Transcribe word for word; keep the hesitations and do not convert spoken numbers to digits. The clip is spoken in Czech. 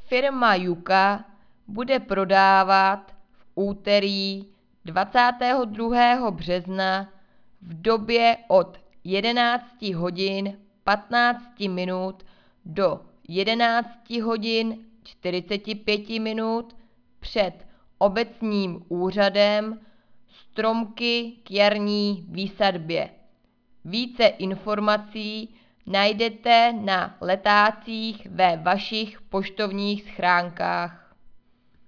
Firma Yuka bude prodávat v úterý dvacátého druhého března v době od jedenáct hodin patnáct minut do jedenáct hodin čtyřicet pět minut před obecním úřadem stromky k jarní výsadbě. Více informací najdete na letácích ve vašich poštovních schránkách.